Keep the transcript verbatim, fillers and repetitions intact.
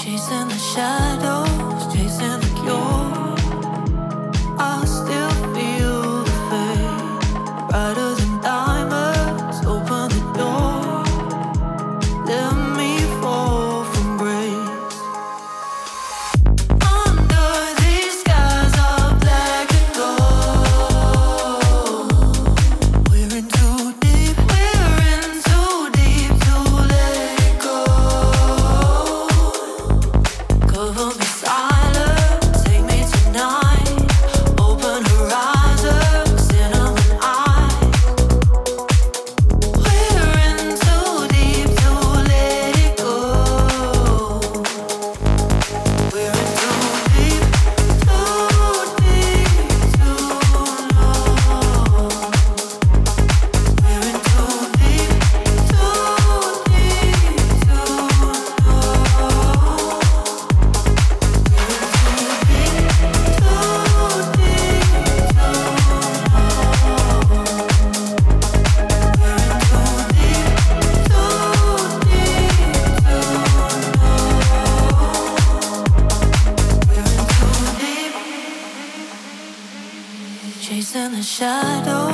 Chasing the shadows, chasing the cure. I still feel the fade, brighter than diamonds. Open the door, let me fall from grace. Under these skies of black and gold, we're in too deep, we're in too deep to let it go. Cover me silent, take me tonight. Open horizon, cinnamon eyes. We're in too deep to let it go. We're in too deep, too deep to know. We're in too deep, too deep to know. Chasing the shadow,